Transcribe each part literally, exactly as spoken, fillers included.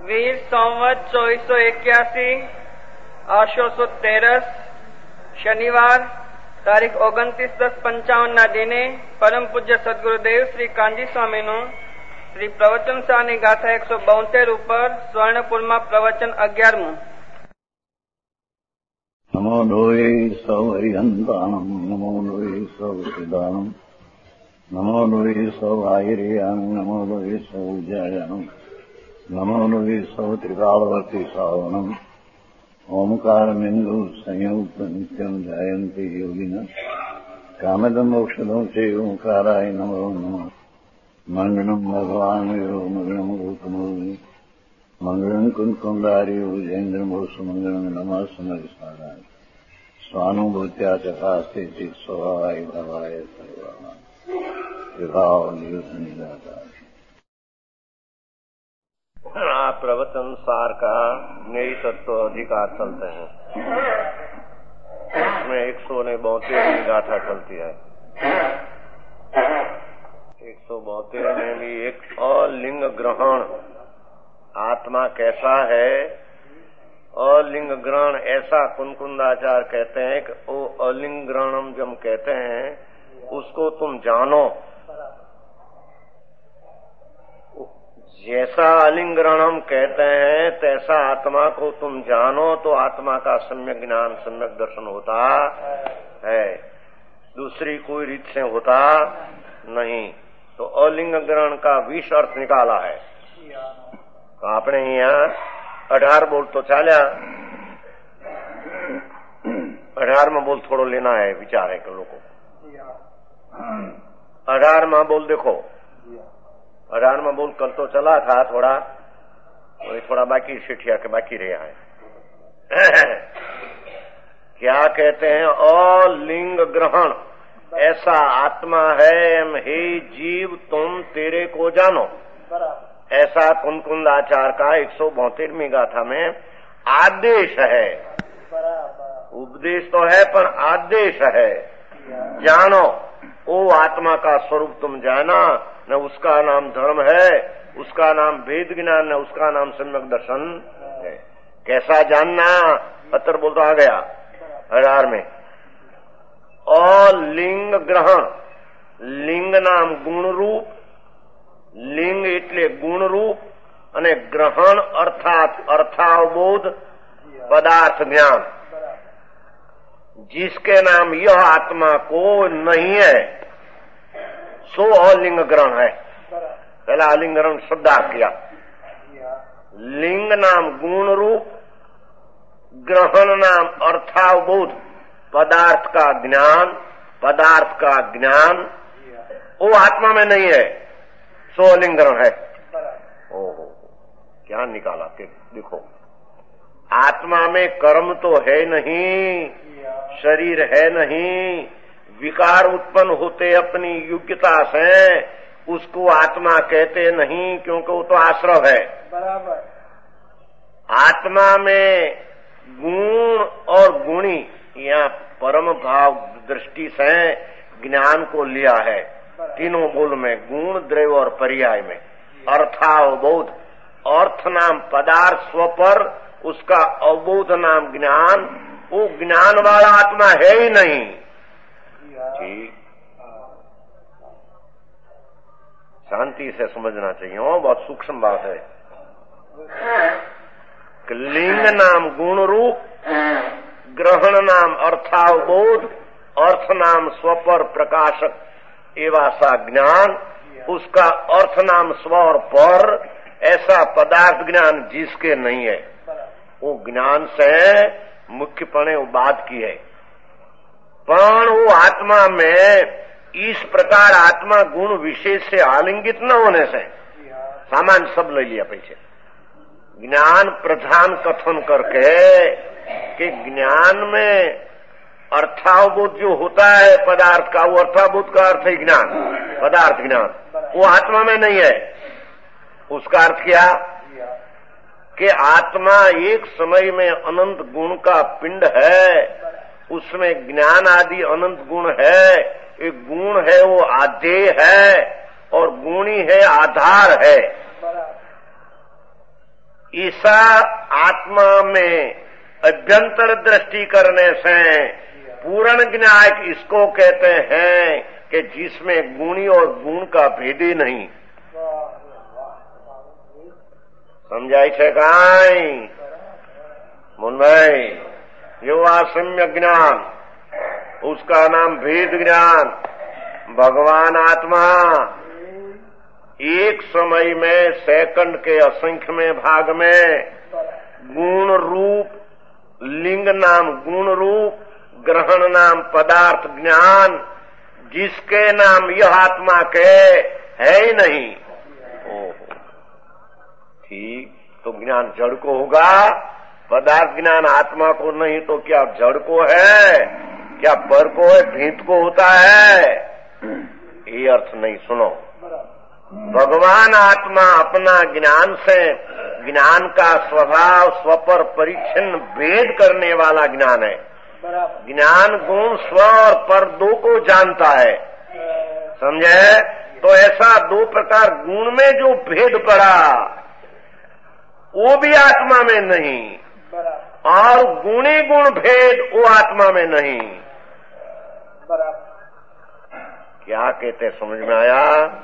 વીર સંવત ચોવીસો એક્યાસી આશો સુદ તેરસ શનિવાર તારીખ ઓગણત્રીસ દસ પંચાવન ના દિને પરમ પૂજ્ય સદગુરુદેવ શ્રી કાંજી સ્વામીનું શ્રી પ્રવચન શાહની ગાથા એકસો બોતેર ઉપર સ્વર્ણપુરમાં પ્રવચન અગિયારમું. નમો લોહે સૌ હરિહંતાણમ નમો લોહે સૌ સિદાનમ નમો લોહે સૌ આયર્યાન નમો લોહે સૌ જયાનમ નમો લોહે સૌ ત્રિકાળવર્તી સાવનમ ઓમકાર બિંદુ સંયુક્ત નિત્યમ જાયંતી યોગિના કામદમ મોક્ષદમ છે ઓંકારાય નમો નમઃ. મંગળમ ભગવાન વીરો મંગળમ રૂપમોહિ મંગળમ કુંકુંડારી ઉજેન્દ્રમોષ મંગળમ નમઃ સમર્ષાય સ્વાનુભૂત્યા ચકાસ્તે ચિત સ્વભાવાય ભવાય સર્વાના વિભાવ નિદાતા. प्रवचन सार का ज्ञेय तत्व अधिकार चलते हैं. इसमें एक सौ ने बहत्तर की गाथा चलती है. एक सौ बहत्तर में भी एक अलिंग ग्रहण आत्मा कैसा है, अलिंग ग्रहण ऐसा कुनकुंदाचार्य कहते हैं कि वो अलिंग ग्रहणम जब कहते हैं उसको तुम जानो. जैसा अलिंग्रहण हम कहते हैं तैसा आत्मा को तुम जानो तो आत्मा का सम्यक ज्ञान सम्यक दर्शन होता है, दूसरी कोई रीत से होता नहीं. तो अलिंग ग्रहण का बीस अर्थ निकाला है. तो आपने यहाँ अठार बोल तो चाल्या, अठार में बोल थोड़ो लेना है, विचार है कि लोगों अठार में बोल देखो. अठार में बोल कल तो चला था थोड़ा, और थोड़ा बाकी शिठिया के बाकी रहा है. क्या कहते हैं? अलिंग ग्रहण ऐसा आत्मा है, हे जीव तुम तेरे को जानो. ऐसा कुनकुंदाचार्य का एक सौ बहत्तरवीं गाथा में आदेश है. उपदेश तो है पर आदेश है. जानो वो आत्मा का स्वरूप तुम जाना, न उसका नाम धर्म है, उसका नाम वेद ज्ञान है, उसका नाम सम्यक दर्शन है. कैसा जानना? पत्र बोलता आ गया हजार में. अलिंग ग्रहण, लिंग नाम गुण रूप, लिंग એટલે ગુણ રૂપ અને ગ્રહણ અર્થાત અર્થાવબોધ पदार्थ ज्ञान. जिसके नाम यह आत्मा को नहीं है सो अलिंग ग्रहण है. पहला अलिंग ग्रहण शब्द किया. लिंग नाम गुण रूप, ग्रहण नाम अर्थावबोध पदार्थ का ज्ञान, पदार्थ का ज्ञान वो आत्मा में नहीं है, सो अलिंग ग्रहण है. ओहो क्या निकाला के देखो. आत्मा में कर्म तो है नहीं, शरीर है नहीं, विकार उत्पन्न होते अपनी योग्यता से, उसको आत्मा कहते नहीं क्योंकि वो तो आश्रव है. बराबर. आत्मा में गुण और गुणी यहाँ परम भाव दृष्टि से ज्ञान को लिया है. तीनों बोल में गुण द्रव्य और पर्याय में अर्थावबोध. अर्थ नाम पदार्थ स्व पर, उसका अवबोध नाम ज्ञान. वो ज्ञान वाला आत्मा है ही नहीं. ठीक, शांति से समझना चाहिए. हो बहुत सूक्ष्म बात है. लिंग नाम गुण रूप, ग्रहण नाम अर्थावबोध, अर्थ नाम स्वपर प्रकाशक एवं सा ज्ञान, उसका अर्थ नाम स्व और पर ऐसा पदार्थ ज्ञान जिसके नहीं है. वो ज्ञान से मुख्यपणे वो बात की है. पण वो आत्मा में इस प्रकार आत्मा गुण विशेष से आलिंगित न होने से सामान्य सब ले लिया पीछे. ज्ञान प्रधान कथन करके कि ज्ञान में अर्थावबोध जो होता है पदार्थ का, वो अर्थावबोध का अर्थ है ज्ञान, पदार्थ ज्ञान, वो आत्मा में नहीं है. उसका अर्थ क्या कि आत्मा एक समय में अनंत गुण का पिंड है, उसमें ज्ञान आदि अनंत गुण है. एक गुण है वो आधेय है और गुणी है आधार है. ईसा आत्मा में अभ्यंतर दृष्टि करने से पूर्ण ज्ञायक इसको कहते हैं कि जिसमें गुणी और गुण का भेद ही नहीं। समझाई छे काई मुन भाई? जो असम्य ज्ञान उसका नाम भेद ज्ञान। भगवान आत्मा एक समय में सेकंड के असंख्य में भाग में गुण रूप लिंग नाम गुण रूप ग्रहण नाम पदार्थ ज्ञान जिसके नाम यह आत्मा के है ही नहीं। ओहो ठीक, तो ज्ञान जड़ को होगा, पदार्थ ज्ञान आत्मा को नहीं तो क्या जड़ को है, क्या पर को है, भीत को होता है? ये अर्थ नहीं। सुनो, भगवान आत्मा अपना ज्ञान से ज्ञान का स्वभाव स्वपर परिच्छिन्न भेद करने वाला ज्ञान है। ज्ञान गुण स्व और पर दो को जानता है, समझे? तो ऐसा दो प्रकार गुण में जो भेद पड़ा वो भी आत्मा में नहीं, और गुणी गुण भेद वो आत्मा में नहीं। क्या कहते समझ में आया?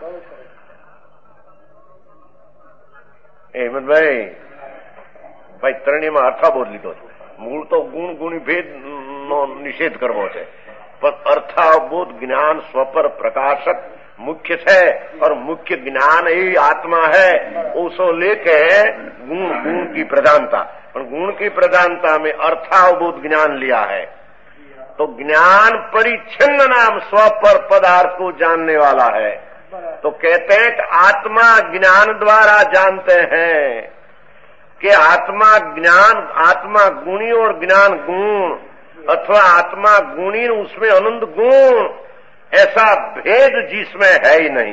हेमंत भाई भाई ત્રણેયમાં અર્થાબોધ લીધો છે। મૂળ તો ગુણ ગુણી ભેદ નો નિષેધ કરવો છે, પણ અર્થાબોધ જ્ઞાન સ્વપર પ્રકાશક मुख्य है, और मुख्य ज्ञान ही आत्मा है। उसको लेके गुण गुण की प्रधानता, और गुण की प्रधानता में अर्थावबोध ज्ञान लिया है। तो ज्ञान परिच्छिन्न नाम स्व पर पदार्थ को जानने वाला है। तो कहते हैं कि आत्मा ज्ञान द्वारा जानते हैं कि आत्मा ज्ञान आत्मा गुणी और ज्ञान गुण, अथवा आत्मा गुणी उसमें अनंत गुण, ऐसा भेद जिसमें है ही नहीं।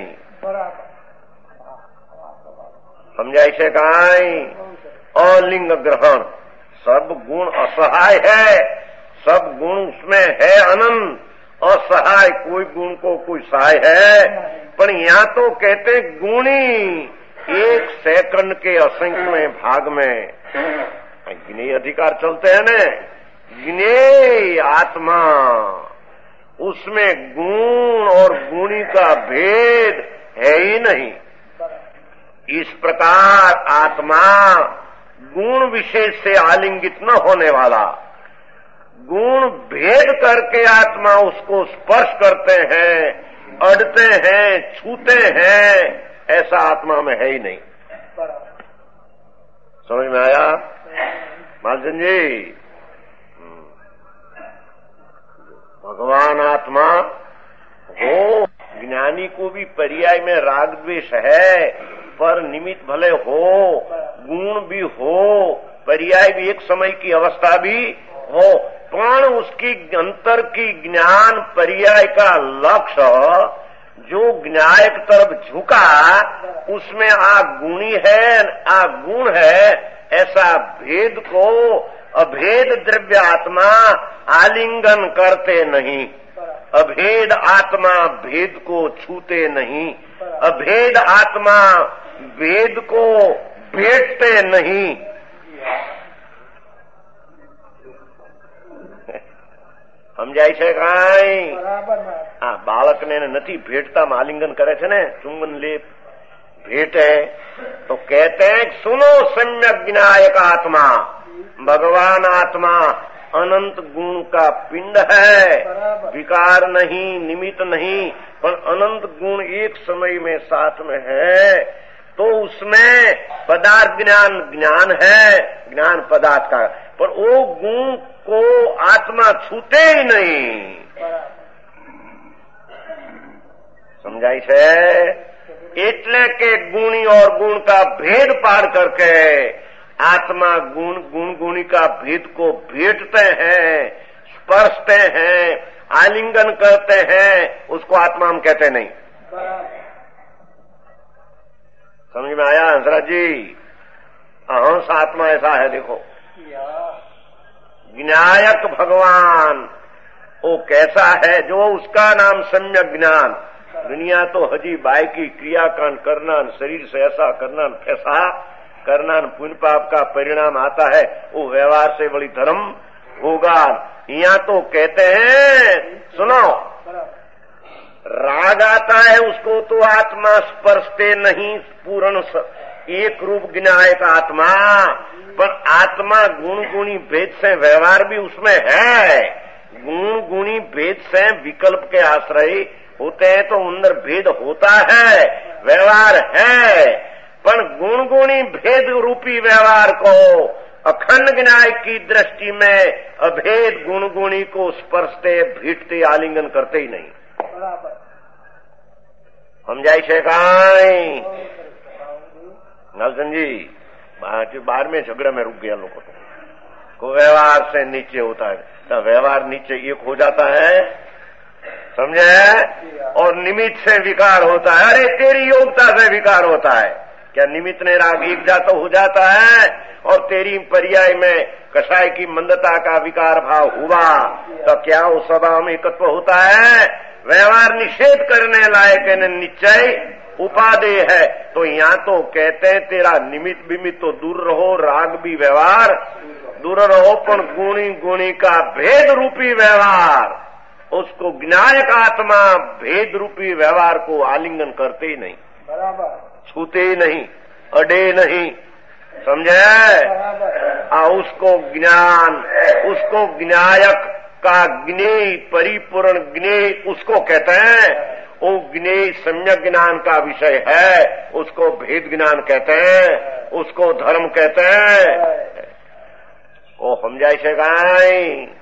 समझाई से काई? अलिंग ग्रहण, सब गुण असहाय है, सब गुण उसमें है अनंत, असहाय कोई गुण को कोई सहाय है। पर यहाँ तो कहते गुणी एक सेकंड के असंख्य भाग में ज्ञेय अधिकार चलते हैं न, ज्ञेय आत्मा उसमें गुण और गुणी का भेद है ही नहीं। इस प्रकार आत्मा गुण विशेष से आलिंगित न होने वाला, गुण भेद करके आत्मा उसको स्पर्श करते हैं, अड़ते हैं, छूते हैं, ऐसा आत्मा में है ही नहीं। समझ में आया मालचंद जी? भगवान आत्मा हो, ज्ञानी को भी पर्याय में राग द्वेष है, पर निमित्त भले हो, गुण भी हो, पर्याय भी एक समय की अवस्था भी हो, पण उसकी अंतर की ज्ञान पर्याय का लक्ष्य जो ज्ञायक तरफ झुका उसमें आ गुणी है आ गुण है, ऐसा भेद को अभेद द्रव्य आत्मा आलिंगन करते नहीं, अभेद आत्मा भेद को छूते नहीं, अभेद आत्मा भेद को भेटते नहीं। સમજાય છે કાંઈ? આ બાળકને નથી ભેટતામાં આલિંગન કરે છે ને, ચુંબન લેપ भेटे तो कहते हैं सुनो सम्यक ज्ञायक आत्मा, भगवान आत्मा अनंत गुण का पिंड है, विकार नहीं, निमित्त नहीं, पर अनंत गुण एक समय में साथ में है। तो उसमें पदार्थ ज्ञान ज्ञान है, ज्ञान पदार्थ का, पर वो गुण को आत्मा छूते ही नहीं। समझाई से? એટલે કે गुणी और गुण का भेद पार करके आत्मा गुण गुण गुणी का भेद को भेटते हैं, स्पर्शते हैं, आलिंगन करते हैं, उसको आत्मा हम कहते नहीं। समझ में आया हंसराज जी? हंस आत्मा ऐसा है, देखो ज्ञायक भगवान वो कैसा है, जो उसका नाम सम्यक ज्ञान। दुनिया तो हजी बाय की क्रियाकांड करना, शरीर से ऐसा करना, फैसा करना पुण्य पाप का परिणाम आता है, वो व्यवहार से बड़ी धर्म होगा। यहाँ तो कहते हैं, सुनो, राग आता है उसको तो आत्मा स्पर्शते नहीं, पूर्ण एक रूप ज्ञायक आत्मा, पर आत्मा गुण गुणी भेद से व्यवहार भी उसमें है। गुण गुणी भेद से विकल्प के आश्रय होते हैं तो अंदर भेद होता है, व्यवहार है, पर गुण गुणी भेद रूपी व्यवहार को अखंड ज्ञान की दृष्टि में अभेद गुण गुणी को स्पर्शते भीटते आलिंगन करते ही नहीं। हम जाए छे काई नलचंद जी बाहर में झगड़ा में रुक गया लोगों को व्यवहार से नीचे होता है, तो व्यवहार नीचे एक हो जाता है, समझे, और निमित्त से विकार होता है। अरे तेरी योग्यता से विकार होता है, क्या निमित्त ने राग एक जाता हो जाता है, और तेरी पर्याय में कषाय की मंदता का विकार भाव हुआ तो क्या उस स्वभाव में एकत्व होता है? व्यवहार निषेध करने लायक निश्चय उपादेय है। तो यहाँ तो कहते हैं तेरा निमित्त बिमित तो दूर रहो, राग भी व्यवहार दूर रहो, पर गुणी गुणी का भेद रूपी व्यवहार, उसको ज्ञायक आत्मा भेद रूपी व्यवहार को आलिंगन करते ही नहीं, छूते ही नहीं, अडे नहीं, समझे? आ उसको ज्ञान, उसको ज्ञायक का ज्ञेय परिपूर्ण ज्ञेय उसको कहते हैं। वो ज्ञेय सम्यक ज्ञान का विषय है, उसको भेद ज्ञान कहते हैं, उसको धर्म कहते हैं। ओ हम जैसे गाय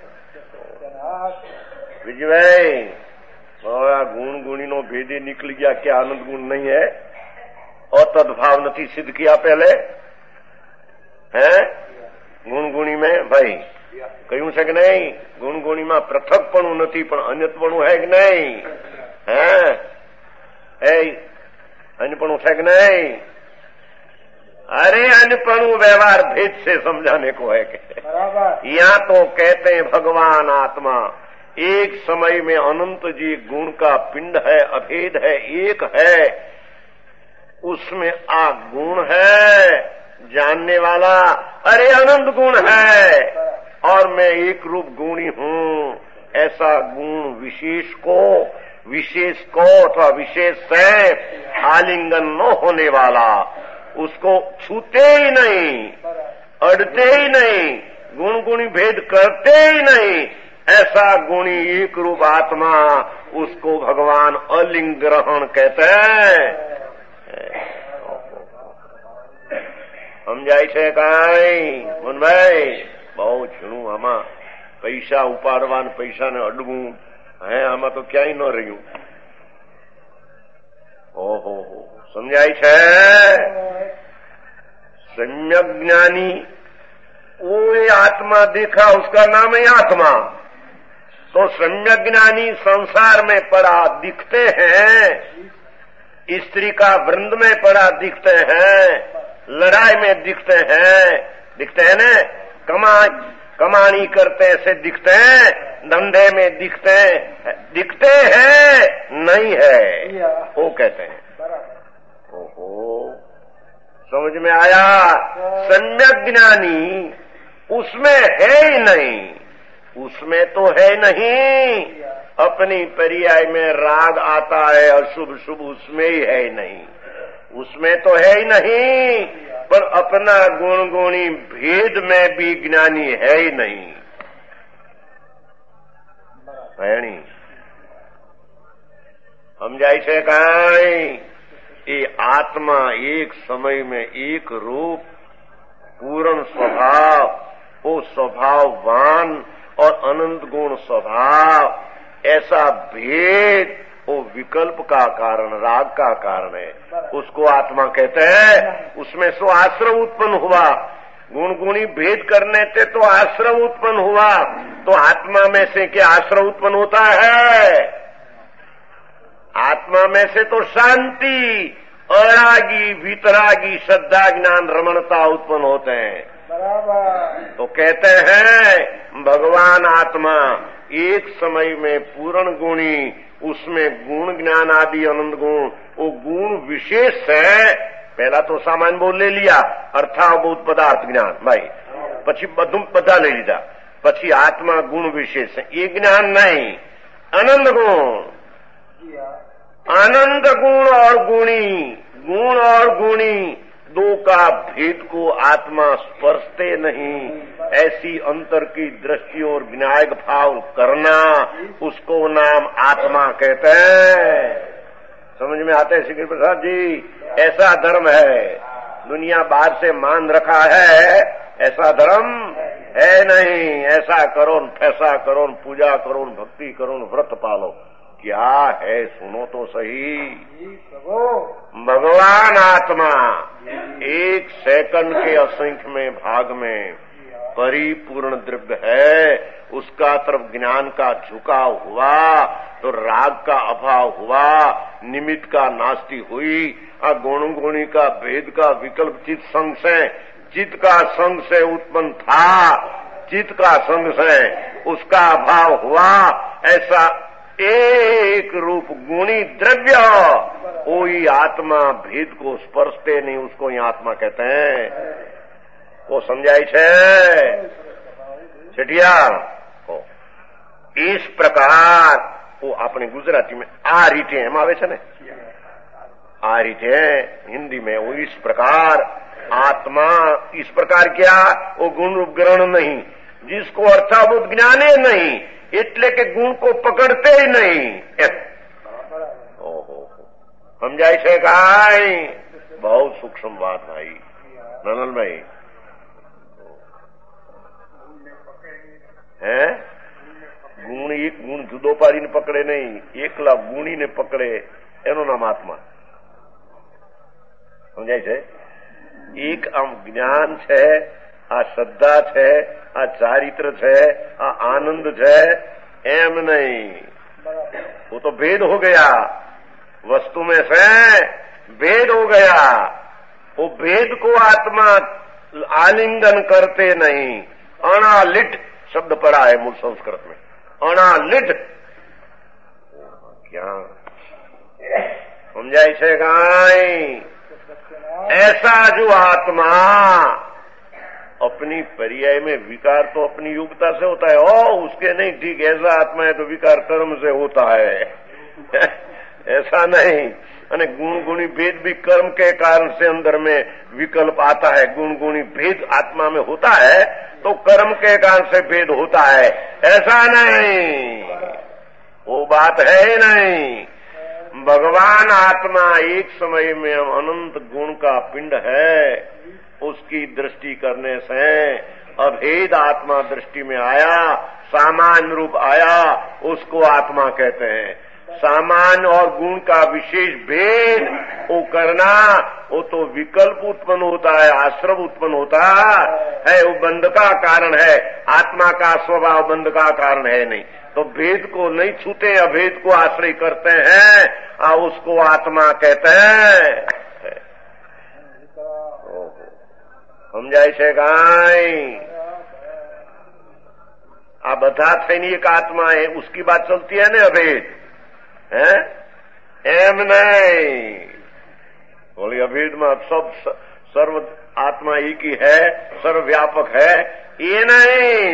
विजय भाई गुण गुणी नो भेदे निकल गया, क्या आनंद गुण नहीं है? और तद्भाव नहीं सिद्ध किया पहले है गुण गुणी में भाई कहूं છે કે નહીં? ગુણ ગુણીમાં પૃથકપણું નથી પણ અન્યપણું है कि नहीं है? अन्यपणु है कि नहीं? अरे अन्यपणु व्यवहार भेद से समझाने को है कि यहाँ तो कहते हैं भगवान आत्मा एक समय में अनंत जी गुण का पिंड है, अभेद है, एक है, उसमें आ गुण है जानने वाला, अरे अनंत गुण है और मैं एक रूप गुणी हूँ, ऐसा गुण विशेष को विशेष को अथवा विशेष से आलिंगन न होने वाला, उसको छूते ही नहीं, अड़ते ही नहीं, गुण गुणी भेद करते ही नहीं, ऐसा गुणी एक रूप आत्मा, उसको भगवान अलिंग ग्रहण कहते हैं। સમજાય છે કાઈ મોહનભાઈ? બહુ ઝીણું આમાં પૈસા ઉપાડવા ને પૈસાને અડવું હે, આમાં તો ક્યાંય ન રહ્યું। ઓહો હો સમજાય છે? सम्यक ज्ञानी वो आत्मा देखा, उसका नाम है आत्मा। तो सम्यक ज्ञानी संसार में पड़ा दिखते हैं, स्त्री का वृंद में पड़ा दिखते हैं, लड़ाई में दिखते हैं, दिखते हैं न, कमा कमानी करते से दिखते हैं, धंधे में दिखते हैं, दिखते हैं नहीं है, वो कहते हैं। ओहो समझ में आया? सम्यक ज्ञानी उसमें है ही नहीं, उसमें तो है नहीं, अपनी पर्याय में राग आता है अशुभ शुभ, उसमें ही है ही नहीं, उसमें तो है ही नहीं, पर अपना गुण गुणी भेद में भी ज्ञानी है ही नहीं। भैणी हम जैसे कहें ये आत्मा एक समय में एक रूप पूर्ण स्वभाव, वो स्वभाववान और अनंत गुण स्वभाव, ऐसा भेद वो विकल्प का कारण, राग का कारण है, उसको आत्मा कहते हैं। उसमें सो आश्रव उत्पन्न हुआ, गुण गुणी भेद करने से तो आश्रव उत्पन्न हुआ, तो आत्मा में से क्या आश्रव उत्पन्न होता है? आत्मा में से तो शांति, अरागी, वितरागी, श्रद्धा, ज्ञान, रमणता उत्पन्न होते हैं। तो कहते हैं भगवान आत्मा एक समय में पूर्ण गुणी, उसमें गुण ज्ञान आदि अनंत गुण, वो गुण विशेष है, પહેલા તો સામાન્ય બહુ લઈ लिया અર્થાભૂત પદાર્થ જ્ઞાન ભાઈ, પછી બધું બધા લઈ લીધા, પછી આત્મા ગુણ વિશેષ એ જ્ઞાन नहीं, आनंद गुण, आनंद गुण और गुणी, गुण और गुणी दो का भेद को आत्मा स्पर्शते नहीं, ऐसी अंतर की दृष्टि और विनायक भाव करना उसको नाम आत्मा कहते हैं। समझ में आते हैं श्री प्रसाद जी? ऐसा धर्म है, दुनिया बाहर से मान रखा है, ऐसा धर्म है नहीं। ऐसा करो फैसा करो, पूजा करो, भक्ति करो, व्रत पालो, क्या है सुनो तो सही। भगवान आत्मा एक सेकंड के असंख्य में भाग में परिपूर्ण द्रव्य है, उसका तरफ ज्ञान का झुकाव हुआ तो राग का अभाव हुआ, निमित्त का नास्ति हुई, गुण गुणी का भेद का विकल्प चित्त संग से, चित्त का संग से उत्पन्न था, चित्त का संग से उसका अभाव हुआ, ऐसा एक रूप गुणी द्रव्य कोई आत्मा भेद को स्पर्शते नहीं, उसको ही आत्मा कहते हैं। वो समझाई छे छठिया को इस प्रकार वो अपने गुजराती में आ रीते एम आवे छे ने, आ रीते हिंदी में वो इस प्रकार आत्मा, इस प्रकार क्या वो गुण रूप ग्रहण नहीं, जिसको अर्थाभूत ज्ञान ही नहीं, એટલે કે ગુણ को પકડતે ही नहीं। ओहो समझाई છે કાઈ? बहुत सूक्ष्म बात भाई ननल भाई है। गुण एक गुण जुदो पाડીને પકડે નહીં, એકલા ગુણીને પકડે એનું નામ આત્મા। સમજાય છે? એક આમ જ્ઞાન છે, આ શ્રદ્ધા છે, આ ચારિત્ર છે, આ આનંદ છે, એમ नहीं। वो तो भेद हो गया, वस्तु में से भेद हो गया, वो भेद को आत्मा आलिंगन करते नहीं। अनालिट शब्द पड़ा है मूल संस्कृत में, अनालिट क्या समझाई छे गाय? ऐसा जो आत्मा अपनी पर्याय में विकार तो अपनी योग्यता से होता है, ओ उसके नहीं ठीक, ऐसा आत्मा है तो विकार कर्म से होता है ऐसा नहीं। अने गुण गुणी भेद भी कर्म के कारण से अंदर में विकल्प आता है, गुण गुणी भेद आत्मा में होता है तो कर्म के कारण से भेद होता है, ऐसा नहीं, वो बात है ही नहीं। भगवान आत्मा एक समय में अनंत गुण का पिंड है, उसकी दृष्टि करने से अभेद आत्मा दृष्टि में आया, सामान्य रूप आया, उसको आत्मा कहते हैं। सामान्य और गुण का विशेष भेद वो करना, वो तो विकल्प उत्पन्न होता है, आश्रम उत्पन्न होता है, वो बंध का कारण है, आत्मा का स्वभाव बंध का कारण है नहीं। तो भेद को नहीं छूते, अभेद को आश्रय करते हैं, आ उसको आत्मा कहते हैं। समझाय छे गाय? आ बधा थईने एक आत्मा है, उसकी बात चलती है ने अभेद है, एम नहीं। बोली अभेद में सब सर्व आत्मा एक ही है, सर्वव्यापक है, ये नहीं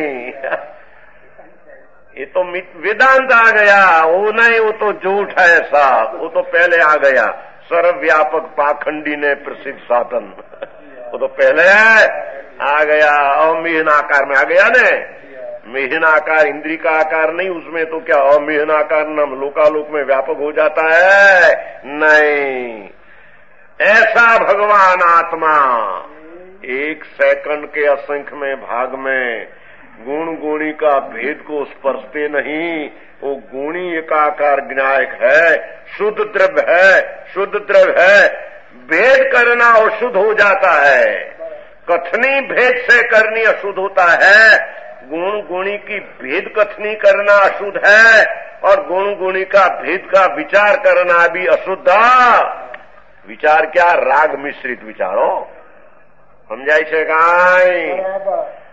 ये तो वेदांत आ गया, वो नहीं, वो तो झूठ है साहब, वो तो पहले आ गया। सर्वव्यापक पाखंडी ने प्रसिद्ध साधन वो तो पहले आ गया, अमिहीन आकार में आ गया ने। मिहीन आकार इंद्री का आकार नहीं, उसमें तो क्या अमिहीन आकार नाम लोकालोक में व्यापक हो जाता है? नहीं, ऐसा भगवान आत्मा एक सेकंड के असंख्य में भाग में गुण गुणी का भेद को स्पर्शते नहीं, वो गुणी एकाकार ज्ञायक है, शुद्ध द्रव्य है, शुद्ध द्रव्य है, भेद करना अशुद्ध हो जाता है, कथनी भेद से करनी अशुद्ध होता है, गुण गुणी की भेद कथनी करना अशुद्ध है, और गुण गुणी का भेद का विचार करना भी अशुद्ध। विचार क्या? राग मिश्रित विचारो। समझाई छे गाय?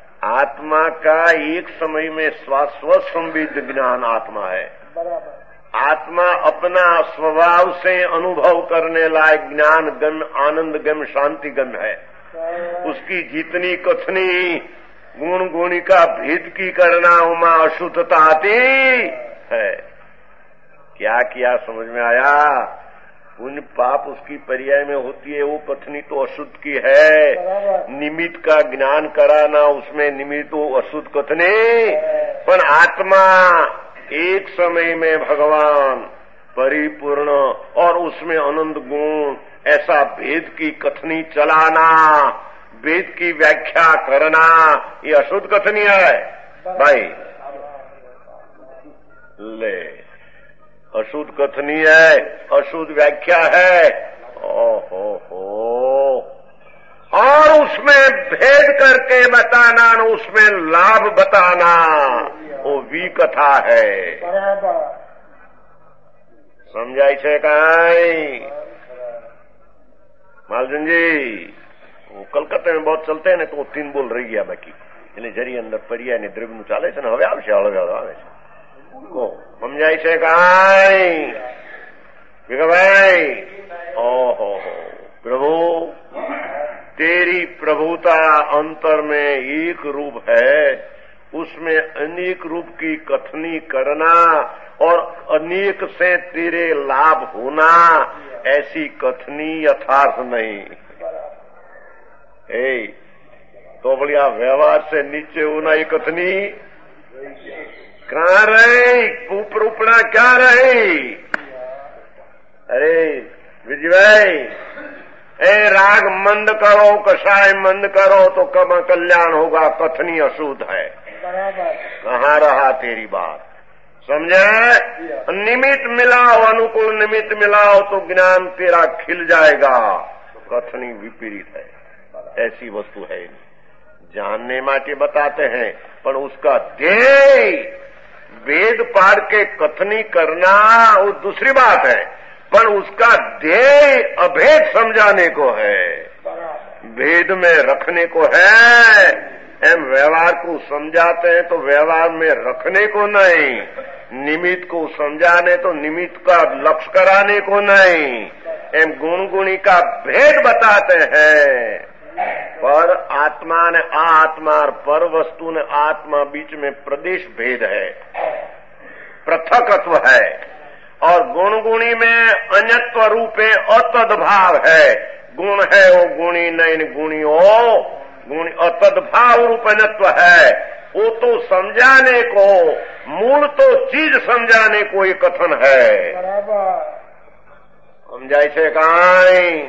आत्मा का एक समय में स्वसंविद ज्ञान आत्मा है, आत्मा अपना स्वभाव से अनुभव करने लायक ज्ञान गम्य, आनंद गम्य, शांति गम्य है। उसकी जितनी कथनी गुण गुणिका भेद की करना उमा अशुद्धता आती है। क्या किया समझ में आया? पुण्य पाप उसकी पर्याय में होती है, वो कथनी तो अशुद्ध की है। निमित्त का ज्ञान कराना उसमें निमित्त तो अशुद्ध कथनी, पर आत्मा एक समय में भगवान परिपूर्ण और उसमें अनंत गुण, ऐसा भेद की कथनी चलाना, वेद की व्याख्या करना, ये अशुद्ध कथनी है भाई। ले, अशुद्ध कथनी है, अशुद्ध व्याख्या है। ओहो हो, और उसमें भेद करके बताना, उसमें लाभ बताना, वो वी कथा है। समझाई छे काई मालजन जी? वो कलकत्ता में बहुत चलते हैं, तो तीन बोल रही गया बाकी એટલે જરી અંદર પર્યાય ને દ્રવ્યનું ચાલે છે ને, હવે આવશે હળવે હળવે આવે છે। કો સમજાય છે કાઈ ભાઈ? ઓહો हो प्रभु, तेरी प्रभुता अंतर में एक रूप है, उसमें अनेक रूप की कथनी करना और अनेक से तेरे लाभ होना, ऐसी कथनी यथार्थ नहीं। ए, तो बढ़िया व्यवहार से नीचे होना ये कथनी कहाँ रही? ऊपर उपड़ा क्या रही? अरे विजय भाई, ए राग मंद करो, कषाय मंद करो तो कब कल्याण होगा, कथनी अशुद्ध है। कहाँ रहा तेरी बात? समझे? निमित्त मिलाओ, अनुकूल निमित्त मिलाओ तो ज्ञान तेरा खिल जाएगा। कथनी विपरीत है, ऐसी वस्तु है नहीं। जानने माटे बताते हैं, पर उसका ध्येय वेद पाठ के कथनी करना वो दूसरी बात है, पर उसका ध्येय अभेद समझाने को है, भेद में रखने को है। एम व्यवहार को समझाते हैं तो व्यवहार में रखने को नहीं, निमित्त को समझाने तो निमित्त का लक्ष्य कराने को नहीं, एम गुण गुणी का भेद बताते हैं। पर आत्मा ने आत्मा और पर वस्तु ने आत्मा बीच में प्रदेश भेद है, पृथकत्व है, और गुण गुणी में अन्यत्व रूपे अतद्भाव है। गुण है वो गुणी नहीं, गुणी हो गुणी, अतद्भाव रूप अन्यत्व है। वो तो समझाने को, मूल तो चीज समझाने को ये कथन है। समझाई से काई?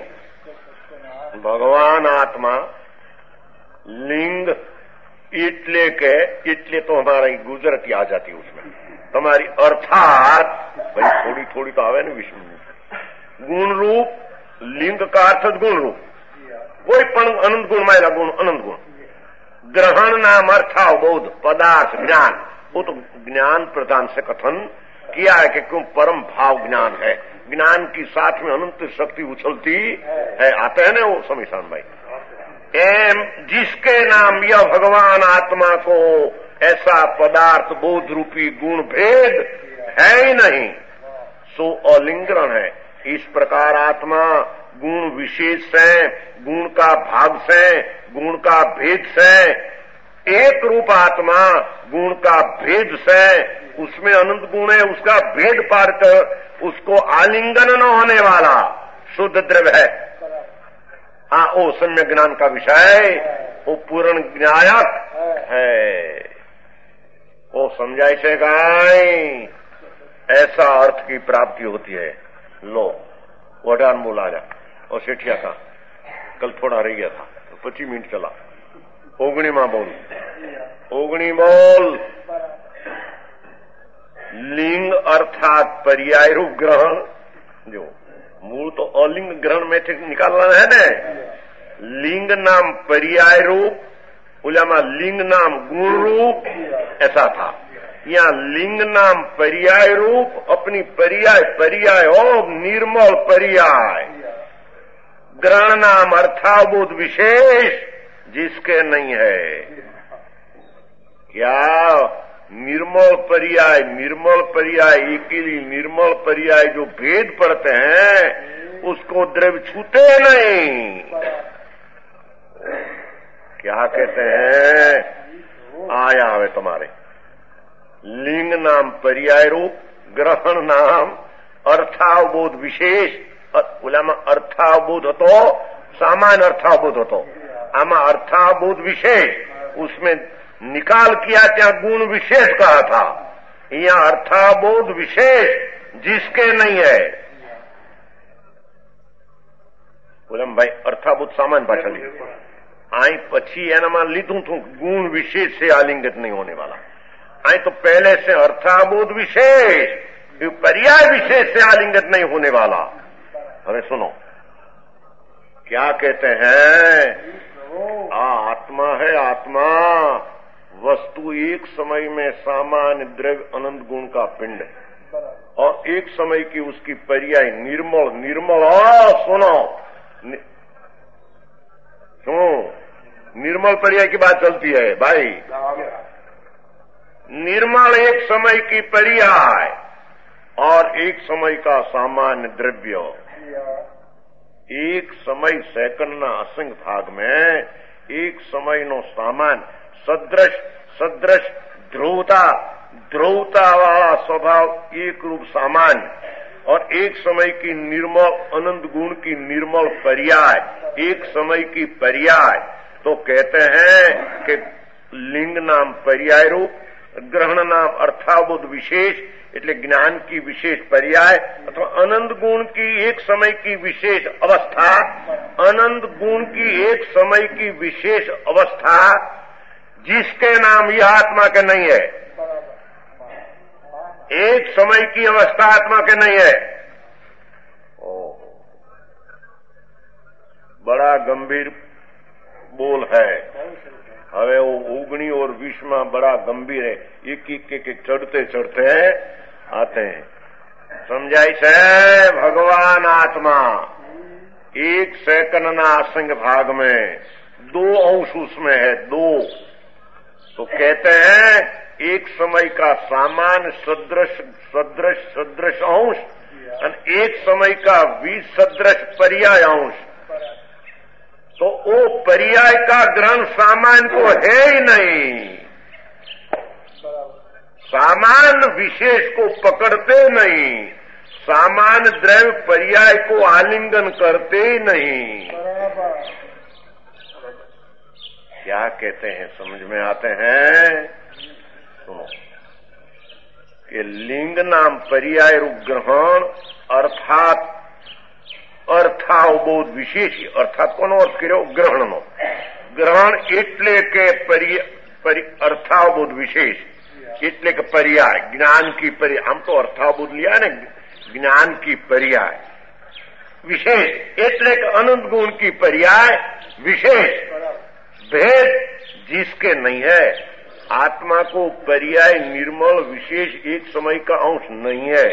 भगवान आत्मा लिंग इटले के इटले तो हमारी गुजरती आ जाती उसमें, तुम्हारी अर्थात भाई थोड़ी थोड़ी तो आवे ना विष्णु गुण रूप, लिंग का अर्थ गुण रूप, कोई पण अनंत गुण मायला गुण अनंत गुण, ग्रहण नाम अर्थाव बोध पदार्थ ज्ञान, वो तो ज्ञान प्रधान से कथन किया है कि क्यों परम भाव ज्ञान है, ज्ञान की साथ में अनंत शक्ति उछलती है। आते हैं ना वो समीशान भाई, एम जिसके नाम यह भगवान आत्मा को ऐसा पदार्थ बोध रूपी गुण भेद है ही नहीं, सो अलिंगरण है। इस प्रकार आत्मा गुण विशेष से, गुण का भाग से, गुण का भेद से, एक रूप आत्मा गुण का भेद से, उसमें अनंत गुण है, उसका भेद पार कर उसको आलिंगन न होने वाला शुद्ध द्रव्य है। हाँ, वो सम्यक ज्ञान का विषय, वो पूर्ण ज्ञायक है। वो समझाई से गाय ऐसा अर्थ की प्राप्ति होती है। लो वडान बोला जा और सेठिया का कल थोड़ा रह गया था तो पच्चीस मिनट चला। ओगणी मां बोल, ओगणी बोल। लिंग अर्थात पर्याय रूप ग्रहण, जो मूल तो अलिंग ग्रहण में से निकालना है ना, लिंग नाम पर्याय रूप, उलामा लिंग नाम गुण रूप, ऐसा था। यहाँ लिंग नाम पर्याय रूप, अपनी पर्याय पर्याय हो निर्मल पर्याय, ग्रहण नाम अर्थाबोध विशेष जिसके नहीं है। क्या निर्मल पर्याय, निर्मल पर्याय, एकीली निर्मल पर्याय जो भेद पड़ते हैं उसको द्रव्य छूते नहीं। क्या कहते हैं? आया है तुम्हारे लिंग नाम पर्याय रूप, ग्रहण नाम अर्थावबोध विशेष। बोला अर्थावबोध હતો, सामान्य अर्थावबोध હતો, આમાં अर्थावबोध विशेष, उसमें निकाल किया क्या गुण विशेष कहा था। यहाँ अर्थावबोध विशेष जिसके नहीं है। बोला भाई अर्थावबोध सामान्य भाषा ली आई पछी एनाમાં લીધું તું गुण विशेष से आलिंगत नहीं होने वाला। आई तो पहले से अर्थावबोध विशेष, पर्याय विशेष से आलिंगत नहीं होने वाला। हमें सुनो क्या कहते हैं? आ आत्मा है, आत्मा वस्तु एक समय में सामान्य द्रव्य अनंत गुण का पिंड है और एक समय की उसकी पर्याय निर्मल, निर्मल आ सुनो नि, सुनो निर्मल पर्याय की बात चलती है भाई। निर्मल एक समय की पर्याय और एक समय का सामान्य द्रव्य। एक समय सेकंड ना असंख्य भाग में एक समय नो सामान्य सदृश, सदृश ध्रुवता, ध्रुवता वाला स्वभाव एक रूप सामान्य और एक समय की निर्मल अनंत गुण की निर्मल पर्याय, एक समय की पर्याय। तो कहते हैं कि लिंग नाम पर्याय रूप, ग्रहण नाम अर्थावबोध विशेष એટલે ज्ञान की विशेष पर्याय अथवा अनंत गुण की एक समय की विशेष अवस्था, अनंत गुण की एक समय की विशेष अवस्था जिसके नाम यह आत्मा के नहीं है। एक समय की अवस्था आत्मा के नहीं है। ओ, बड़ा गंभीर बोल है। હવે ओगनी और विष में बड़ा गंभीर है। एक एक एक एक चढ़ते चढ़ते आते हैं। समझाई से भगवान आत्मा एक सेकंड ना असंख्य भाग में दो अंश उसमें है, दो। तो कहते हैं एक समय का सामान्य सदृश, सदृश सदृश अंश और एक समय का विसदृश पर्याय अंश। तो वो पर्याय का ग्रहण सामान्य को है ही नहीं। सामान्य विशेष को पकड़ते नहीं, सामान्य द्रव्य पर्याय को आलिंगन करते ही नहीं। क्या कहते हैं समझ में आते हैं? सुनो कि लिंग नाम पर्याय रूप ग्रहण अर्थात अर्थावबोध विशेष, अर्थात कोનો અર્થ કર્યો? ગ્રહણનો। ગ્રહણ એટલે કે अर्थावबोध विशेष એટલે કે पर्याय, ज्ञान की पर्याय। हम तो अर्थावबोध लिया ने, ज्ञान की पर्याय विशेष એટલે કે अनंत गुण की पर्याय विशेष। भेद जिसके नहीं है। आत्मा को पर्याय निर्मल विशेष एक समय का अंश नहीं है।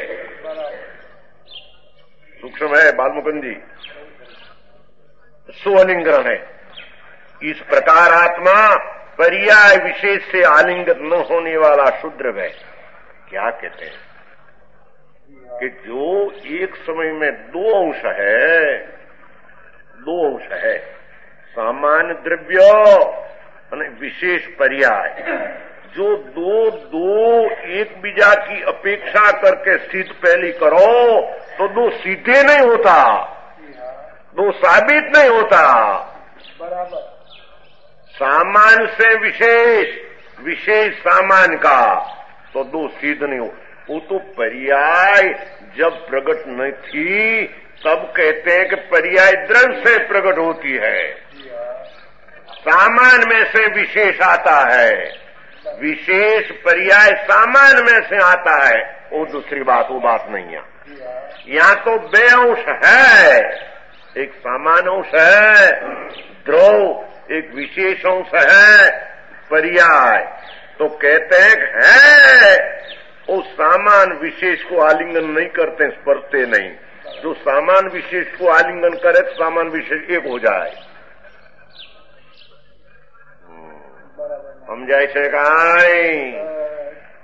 सूक्ष्म है बालमुकुंद जी, सुअलिंगन है। इस प्रकार आत्मा पर्याय विशेष से आलिंगत न होने वाला शूद्र है। क्या कहते हैं कि जो एक समय में दो अंश है, दो अंश है, सामान्य द्रव्य और विशेष पर्याय, जो दो दो एक बीजा की अपेक्षा करके सिद्ध पहली करो तो दो सीधे नहीं होता, दो साबित नहीं होता। बराबर। सामान्य से विशेष, विशेष सामान्य का, तो दो सिद्ध नहीं हो। वो तो पर्याय जब प्रकट नहीं थी तब कहते हैं कि पर्याय द्रव्य से प्रकट होती है, सामान्य में से विशेष आता है, विशेष पर्याय सामान्य में से आता है। वो दूसरी बात, वो बात नहीं है। यहाँ तो बे अंश है, एक सामान्य अंश है ध्रुव, एक विशेष अंश है पर्याय। तो कहते हैं है वो सामान्य विशेष को आलिंगन नहीं करते, स्पर्शते नहीं। जो सामान्य विशेष को आलिंगन करे तो सामान्य विशेष एक हो जाए। हम जैसे कहा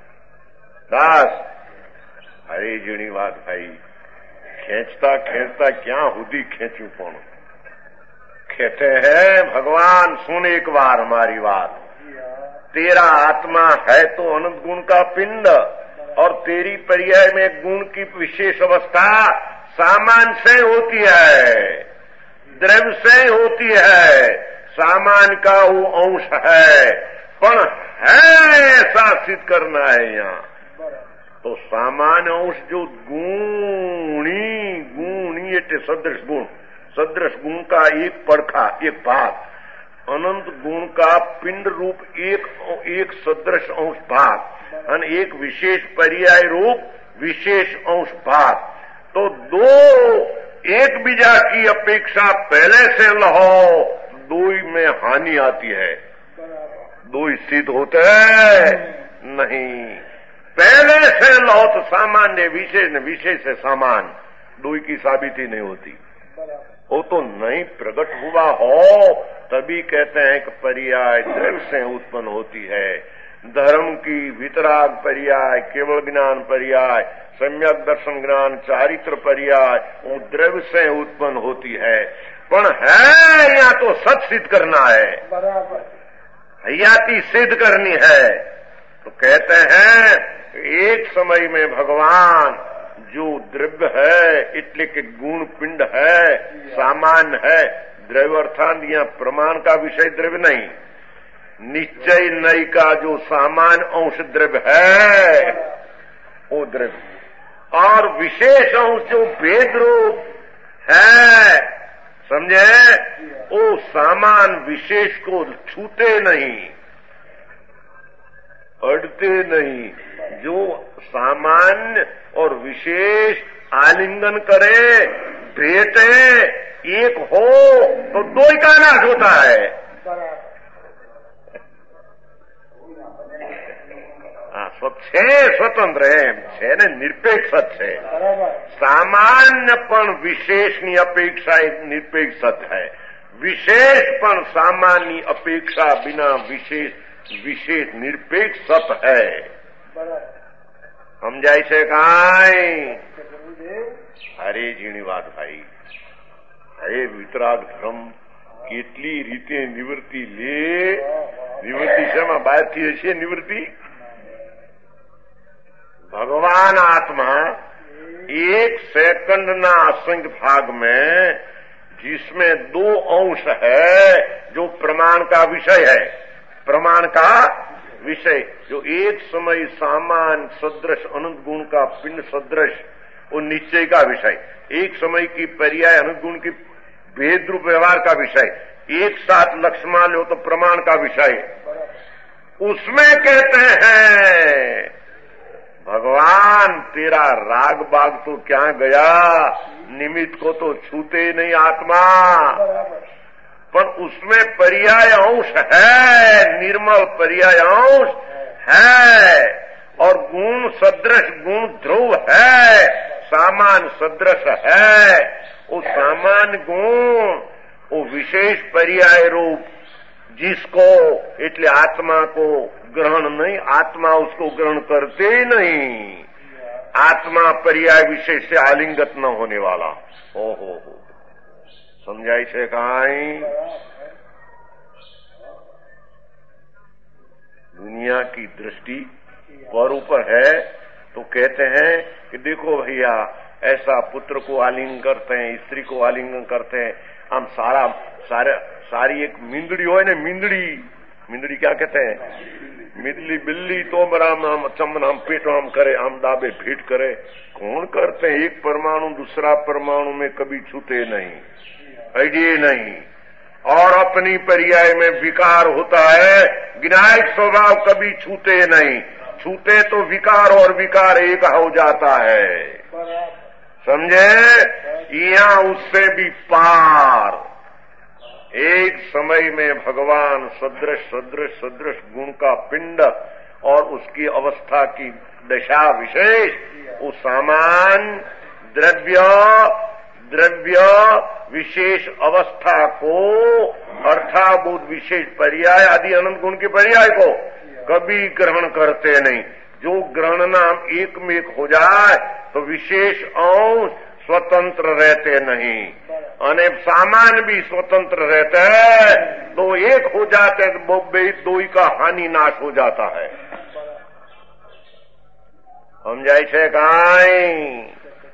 दास अरे जीणी बात भाई खेचता खेचता क्या हुदी खेचू पण कहते हैं भगवान सुन एक बार हमारी बात। तेरा आत्मा है तो अनंत गुण का पिंड और तेरी पर्याय में गुण की विशेष अवस्था सामान्य से होती है, द्रव्य से होती है। सामान्य का वो अंश है पण है ऐसा सिद्ध करना है यहाँ। तो सामान्य अंश जो गुणी गुणी एटे सदृश गुण, सदृश गुण का एक पड़खा एक भाग, अनंत गुण का पिंड रूप एक एक सदृश अंश भाग और एक विशेष पर्याय रूप विशेष अंश भाग। तो दो एक बीजा की अपेक्षा पहले से लहो, दो ही में हानि आती है। दो ही सिद्ध होते हैं नहीं, पहले से लहो तो सामान्य विशेष विशेष से सामान्य, दो की साबिती नहीं होती। वो तो नहीं प्रकट हुआ हो तभी कहते हैं कि पर्याय द्रव्य से उत्पन्न होती है। धर्म की वितराग पर्याय, केवल ज्ञान पर्याय, सम्यक दर्शन ज्ञान, चारित्र पर्याय वो द्रव्य से उत्पन्न होती है। पण है या तो सत सिद्ध करना है, हयाती सिद्ध करनी है। तो कहते हैं एक समय में भगवान जो द्रव्य है इतने के गुण पिंड है, सामान्य है। द्रव्य अर्थात यहां प्रमाण का विषय द्रव्य नहीं, निश्चय नई का जो सामान्य अंश द्रव्य है वो द्रव्य, और विशेष अंश जो भेद रूप है समझे, वो सामान्य विशेष को छूते नहीं, अड़ते नहीं। जो सामान्य और विशेष आलिंगन करे, भेटे, एक हो तो दो ही का नाश होता है। हाँ, छे स्वतंत्र है, छे ने निरपेक्ष सत्य है। सामान्यपण विशेषनी अपेक्षा निरपेक्ष सत्य है, विशेषपण सामान्य अपेक्षा बिना विशेष विशेष निरपेक्ष सत्य है। समझाय છે કાંઈ? અરે ઝીણી વાત ભાઈ, હે વિતરાગ ધર્મ કેટલી રીતે નિવૃત્તિ લે? નિવૃત્તિ શેમાં બહારથી હશે નિવૃત્તિ? भगवान आत्मा एक सेकंड ना असंख्य भाग में, जिसमें दो अंश है जो प्रमाण का विषय है, प्रमाण का विषय जो एक समय सामान्य सदृश अनंत गुण का पिंड सदृश वो निश्चय का विषय, एक समय की पर्याय अनंत गुण की भेद रूप व्यवहार का विषय, एक साथ लक्ष्य मान लो तो प्रमाण का विषय, उसमें कहते हैं भगवान तेरा राग बाग तो क्या गया, निमित्त को तो छूते नहीं आत्मा, पर उसमें पर्याय अंश है, निर्मल पर्याय अंश है, और गुण सदृश गुण ध्रुव है, सामान्य सदृश है। वो सामान्य गुण वो विशेष पर्याय रूप जिसको એટલે आत्मा को ग्रहण नहीं, आत्मा उसको ग्रहण करते ही नहीं। आत्मा पर्याय विशेष से आलिंगत न होने वाला। ओ हो हो समझाई છે કાંઈ? दुनिया की दृष्टि पर ऊपर है तो कहते हैं कि देखो भैया ऐसा पुत्र को आलिंगन करते हैं, स्त्री को आलिंगन करते हैं, हम सारा सारे सारी एक मिंदड़ी हो ना, मिंदड़ी मिंदड़ी क्या कहते हैं, मिदली बिल्ली तो बराम हम चमन हम पेट हम करे, हम दाबे भेंट करे, कौन करते हैं? एक परमाणु दूसरा परमाणु में कभी छूते नहीं, अड़िए नहीं, और अपनी पर्याय में विकार होता है, विनायक स्वभाव कभी छूते नहीं, छूते तो विकार और विकार एक हो जाता है। समझे? यहाँ उससे भी पार। एक समय में भगवान सदृश सदृश सदृश गुण का पिंड और उसकी अवस्था की दशा विशेष, उस सामान्य द्रव्य द्रव्य विशेष अवस्था को अर्थाभूत विशेष पर्याय आदि अनंत गुण के पर्याय को कभी ग्रहण करते नहीं, जो ग्रहण नाम एक में एक हो जाए तो विशेष अंश स्वतंत्र रहते नहीं, अने सामान्य भी स्वतंत्र रहते हैं, तो एक हो जाते हैं तो दो ही का हानि नाश हो जाता है। समझाय छे काई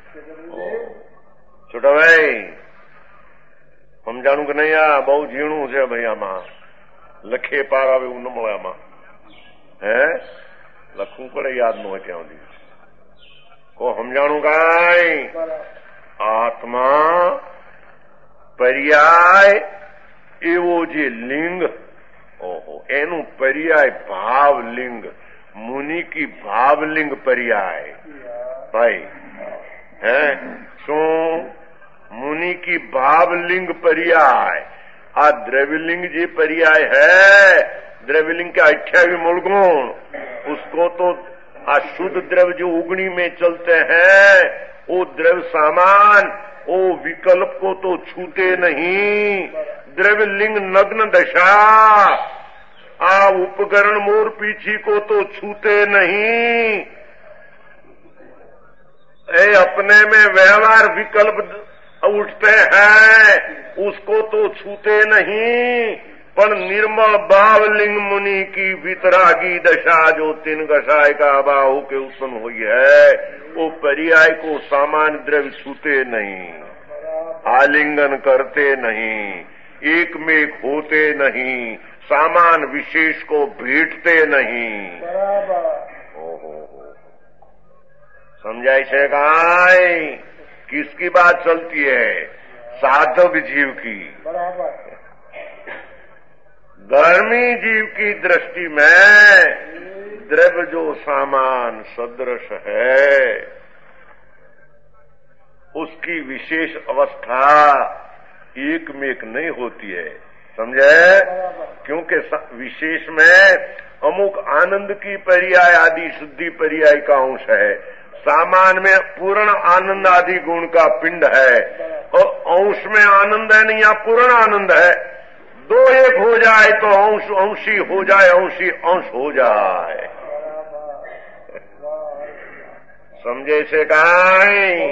छोटा भाई? समझाणु के नहीं? आ बहु झीणु छे भाई, आमा लखे पार आवे न मळे, आमा हे लखવું પડે, યાદ ન હોય ત્યાં સુધી को समझाणु काई? आत्मा पर्याय एवो जे लिंग, ओहो एनु पर्याय भावलिंग, मुनि की भावलिंग पर्याय भाई है शू मुनि की भावलिंग पर्याय आ द्रव्यलिंग जी पर्याय है। द्रव्यलिंग के अट्ठावी मूल गुण, उसको तो आ शुद्ध द्रव्य जो उगनी में चलते हैं वो द्रव्य सामान वो विकल्प को तो छूते नहीं। द्रव्यलिंग नग्न दशा आ उपकरण मोर पीछी को तो छूते नहीं। ए अपने में व्यवहार विकल्प उठते हैं उसको तो छूते नहीं, पर निर्मल भावलिंग मुनि की वितरागी दशा जो तीन कषाय का अभाव के उत्पन्न हुई है वो पर्याय को सामान्य द्रव्य छूते नहीं, आलिंगन करते नहीं, एक में एक होते नहीं, सामान विशेष को भेंटते नहीं। ओहो समझाई छे काय? किसकी बात चलती है? साधक जीव की। धर्मी जीव की दृष्टि में द्रव्य जो सामान सदृश है उसकी विशेष अवस्था एक में एक नहीं होती है, समझे? क्योंकि विशेष में अमुक आनंद की पर्याय आदि शुद्धि पर्याय का अंश है, सामान में पूर्ण आनंद आदि गुण का पिंड है, और अंश में आनंद है नहीं या पूर्ण आनंद है। दो एक हो जाए तो अंश अंशी हो जाए, अंशी अंश हो जाए। समझे से काई?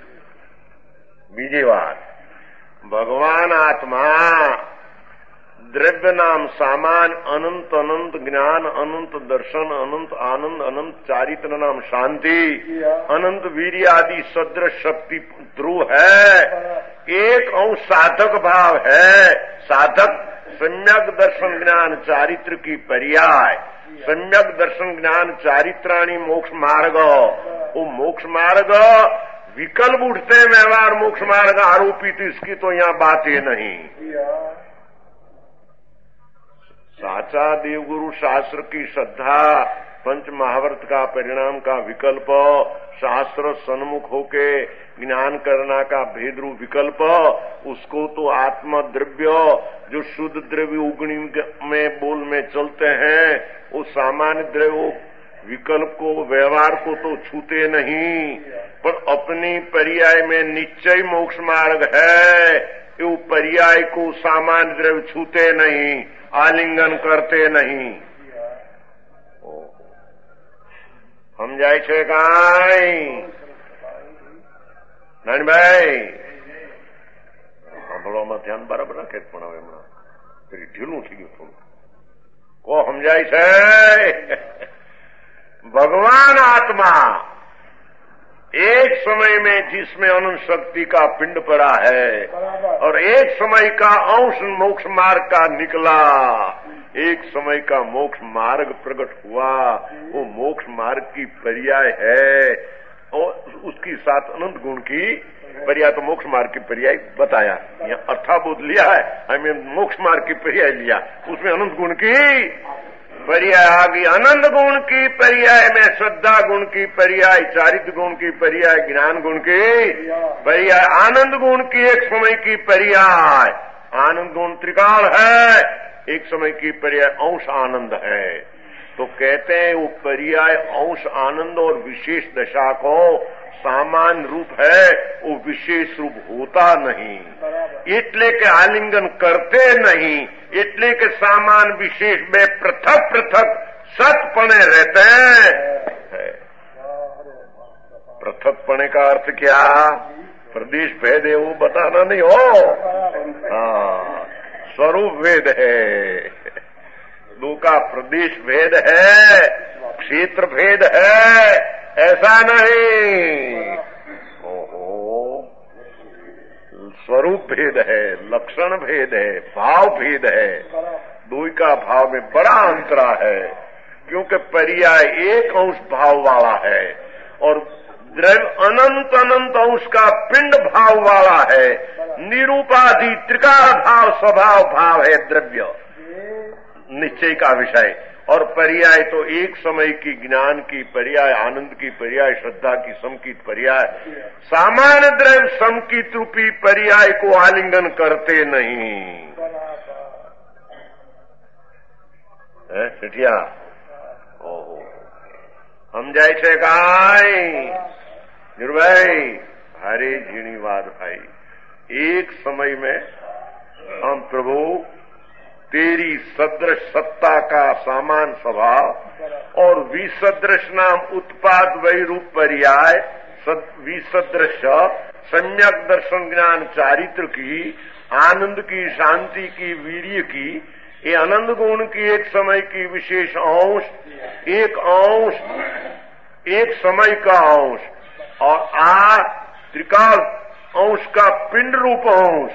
बीजी बात, भगवान आत्मा द्रव्य नाम सामान अनंत अनंत ज्ञान अनंत दर्शन अनंत आनंद अनंत चारित्र नाम शांति अनंत वीर्य आदि सदृश शक्ति ध्रुव है। एक अंश साधक भाव है, साधक सम्यक दर्शन ज्ञान चारित्र की पर्याय, सम्यक दर्शन ज्ञान चारित्राणी मोक्ष मार्ग, वो मोक्ष मार्ग विकल्प उठते व्यवहार मोक्ष मार्ग आरोपित, इसकी तो यहाँ बात ही नहीं। साचा देवगुरु शास्त्र की श्रद्धा पंच महावर्त का परिणाम का विकल्प, शास्त्र सन्मुख होके ज्ञान करना का भेद रूप विकल्प, उसको तो आत्मा द्रव्य जो शुद्ध द्रव्य उगनी में बोल में चलते हैं वो सामान्य द्रव्य विकल्प को व्यवहार को तो छूते नहीं, पर अपनी पर्याय में निश्चय मोक्ष मार्ग है, वो पर्याय को सामान्य द्रव्य छूते नहीं, आलिंगन करते नहीं। समझाय छे काई? नानी भाई સાંભળવામાં ધ્યાન બરાબર રાખે પણ હવે હમણાં ફરી ઢીલું થઈ ગયું થોડું को समझाय छे? भगवान आत्मा एक समय में जिसमें अनंत शक्ति का पिंड पड़ा है और एक समय का अंश मोक्ष मार्ग का निकला, एक समय का मोक्ष मार्ग प्रकट हुआ, वो मोक्ष मार्ग की पर्याय है और उसकी साथ अनंत गुण की पर्याय, तो मोक्ष मार्ग की पर्याय बताया, यहाँ अर्थाबोध लिया है, हमें मोक्ष मार्ग की पर्याय लिया, उसमें अनंत गुण की पर्याय आ गई। अनंत गुण की पर्याय में श्रद्धा गुण की पर्याय, चारित्र गुण की पर्याय, ज्ञान गुण की पर्याय, आनंद गुण की एक समय की पर्याय। आनंद गुण त्रिकाल है, एक समय की पर्याय अंश आनंद है। तो कहते हैं वो पर्याय अंश आनंद और विशेष दशा को सामान्य रूप है, वो विशेष रूप होता नहीं, इतले के आलिंगन करते नहीं, इतले के सामान विशेष में पृथक पृथक सतपणे रहते हैं। पृथकपणे का अर्थ क्या? प्रदेश भेद है वो बताना नहीं हो। हाँ, स्वरूप भेद है। दो का प्रदेश भेद है, क्षेत्र भेद है, ऐसा नहीं। ओहो, स्वरूप भेद है, लक्षण भेद है, भाव भेद है। दो का भाव में बड़ा अंतरा है, क्योंकि पर्याय एक अंश भाव वाला है और द्रव्य अनंत अनंत अंश का पिंड भाव वाला है। निरूपाधि त्रिकाल भाव स्वभाव भाव है द्रव्य निश्चय का विषय, और पर्याय तो एक समय की ज्ञान की पर्याय, आनंद की पर्याय, श्रद्धा की समकित पर्याय। सामान्य द्रव्य समकित रूपी पर्याय को आलिंगन करते नहीं है सेठिया। ओहो, हम जाए छे काय निर्भय हरे झीणीवाद भाई। एक समय में हम प्रभु तेरी सदृश सत्ता का सामान स्वभाव और विसदृश नाम उत्पाद वही रूप पर्याय, विसदृश सम्यक दर्शन ज्ञान चारित्र की, आनंद की, शांति की, वीर्य की, ये आनंद गुण की एक समय की विशेष अंश, एक अंश, एक समय का अंश, और आ त्रिकाल अंश का पिंड रूप अंश,